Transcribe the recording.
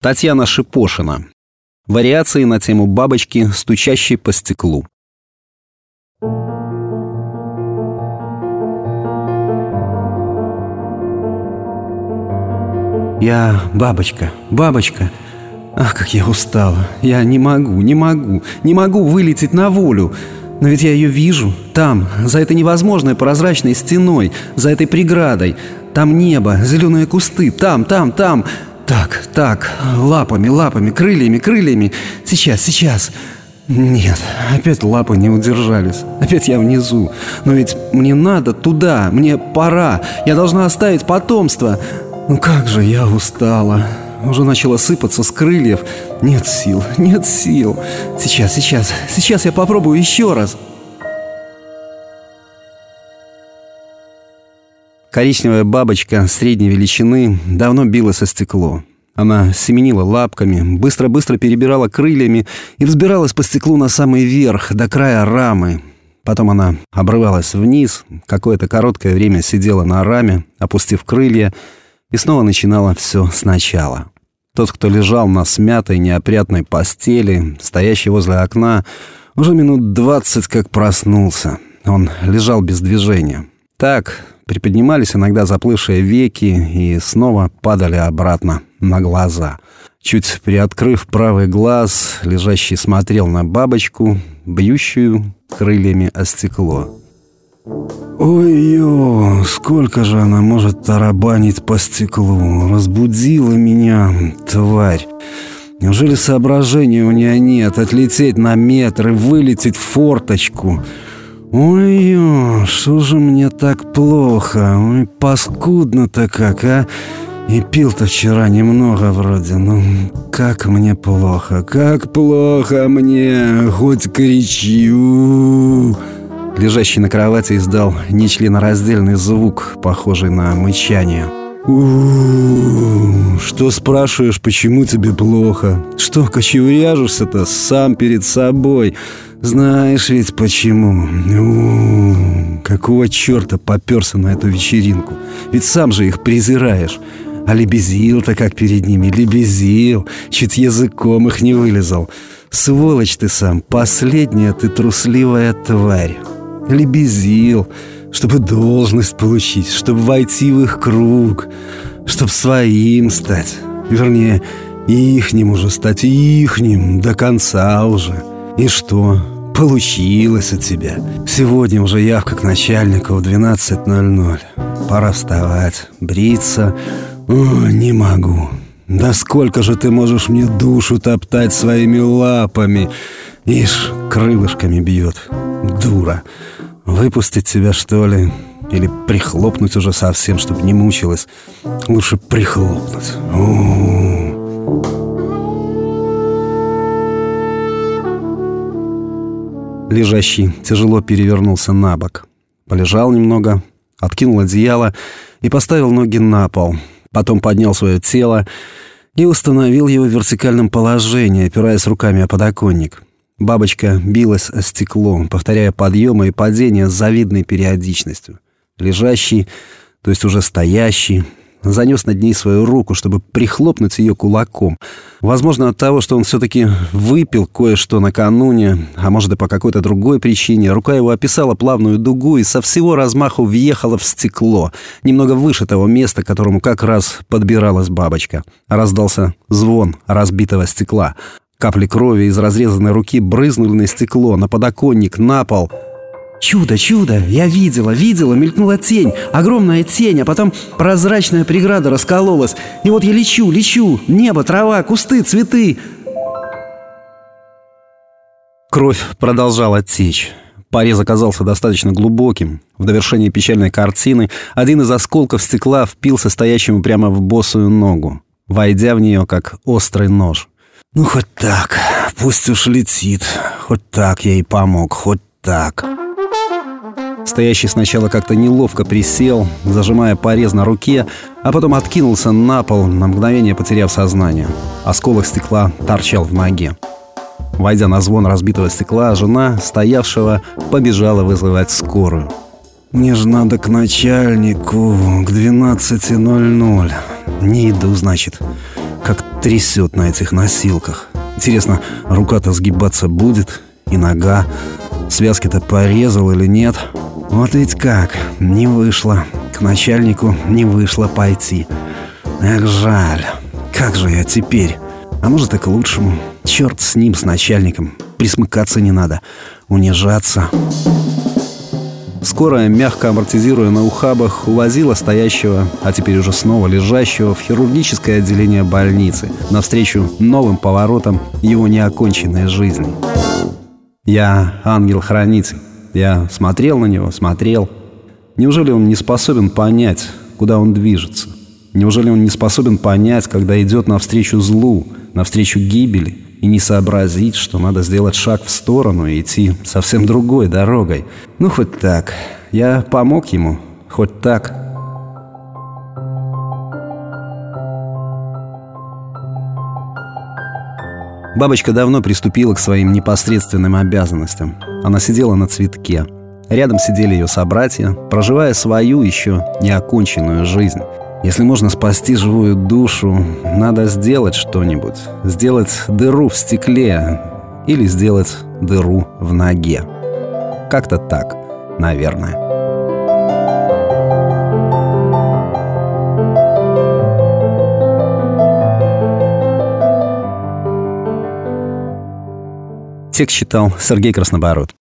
Татьяна Шипошина. Вариации на тему бабочки, стучащей по стеклу. Я бабочка, бабочка. Ах, как я устала. Я не могу вылететь на волю. Но ведь я ее вижу. Там, за этой невозможной прозрачной стеной, за этой преградой. Там небо, зеленые кусты. Там. Так, лапами, крыльями. Сейчас. Нет, опять лапы не удержались. Опять я внизу. Но ведь мне надо туда, мне пора. Я должна оставить потомство. Ну как же я устала. Уже начала сыпаться с крыльев. Нет сил. Сейчас я попробую еще раз. Коричневая бабочка средней величины давно билась о стекло. Она семенила лапками, быстро перебирала крыльями и взбиралась по стеклу на самый верх, до края рамы. Потом она обрывалась вниз, какое-то короткое время сидела на раме, опустив крылья, и снова начинала все сначала. Тот, кто лежал на смятой неопрятной постели, стоящий возле окна, уже минут 20 как проснулся. Он лежал без движения. Так приподнимались иногда заплывшие веки и снова падали обратно на глаза. Чуть приоткрыв правый глаз, лежащий смотрел на бабочку, бьющую крыльями о стекло. Ой-ё, сколько же она может тарабанить по стеклу. Разбудила меня, тварь. Неужели соображения у нее нет отлететь на метр и вылететь в форточку? Ой-ё, что же мне так плохо? Ой, паскудно-то как, а? И пил-то вчера немного вроде. Ну, как мне плохо мне, хоть кричу. Лежащий на кровати издал нечленораздельный звук, похожий на мычание. Что спрашиваешь, почему тебе плохо? Что кочевряжешься-то сам перед собой? Знаешь ведь почему? Какого черта попёрся на эту вечеринку? Ведь сам же их презираешь. А лебезил-то как перед ними, лебезил. Чуть языком их не вылезал. Сволочь ты сам, последняя ты трусливая тварь. Лебезил, чтобы должность получить, чтобы войти в их круг, чтобы своим стать. Вернее, ихним уже стать, ихним до конца уже. И что? Получилось у тебя. Сегодня уже явка к начальнику в 12:00. Пора вставать, бриться. Не могу. Да сколько же ты можешь мне душу топтать своими лапами? Ишь, крылышками бьет. Дура. Выпустить тебя, что ли? Или прихлопнуть уже совсем, чтобы не мучилась? Лучше прихлопнуть. Лежащий тяжело перевернулся на бок. Полежал немного, откинул одеяло и поставил ноги на пол. Потом поднял свое тело и установил его в вертикальном положении, опираясь руками о подоконник. Бабочка билась о стекло, повторяя подъемы и падения с завидной периодичностью. Лежащий, то есть уже стоящий, занес над ней свою руку, чтобы прихлопнуть ее кулаком. Возможно, от того, что он все-таки выпил кое-что накануне, а может и по какой-то другой причине, рука его описала плавную дугу и со всего размаху въехала в стекло, немного выше того места, к которому как раз подбиралась бабочка. Раздался звон разбитого стекла. Капли крови из разрезанной руки брызнули на стекло, на подоконник, на пол. Чудо! Я видела, мелькнула тень, огромная тень, а потом прозрачная преграда раскололась. И вот я лечу, небо, трава, кусты, цветы. Кровь продолжала течь. Порез оказался достаточно глубоким. В довершение печальной картины один из осколков стекла впился стоящему прямо в босую ногу, войдя в нее, как острый нож. Ну, хоть так, пусть уж летит. Хоть так я ей помог, хоть так. Стоящий сначала как-то неловко присел, зажимая порез на руке, а потом откинулся на пол, на мгновение потеряв сознание. Осколок стекла торчал в ноге. Войдя на звон разбитого стекла, жена стоявшего побежала вызывать скорую. «Мне же надо к начальнику, к 12:00. Не иду, значит. как трясет на этих носилках. Интересно, рука-то сгибаться будет? И нога? Связки-то порезал или нет? Вот ведь как, не вышло. К начальнику не вышло пойти. Эх, жаль. Как же я теперь? А может, и к лучшему. Черт с ним, с начальником. Присмыкаться не надо. Унижаться. Скорая, мягко амортизируя на ухабах, увозила стоящего, а теперь уже снова лежащего в хирургическое отделение больницы навстречу новым поворотам его неоконченной жизни. Я ангел-хранитель. Я смотрел на него, смотрел. Неужели он не способен понять, куда он движется? Неужели он не способен понять, когда идет навстречу злу, навстречу гибели, и не сообразить, что надо сделать шаг в сторону и идти совсем другой дорогой? Ну, хоть так. Я помог ему. Хоть так. Бабочка давно приступила к своим непосредственным обязанностям. Она сидела на цветке. Рядом сидели ее собратья, проживая свою еще неоконченную жизнь. Если можно спасти живую душу, надо сделать что-нибудь. Сделать дыру в стекле или сделать дыру в ноге. Как-то так, наверное. Текст читал Сергей Краснобород.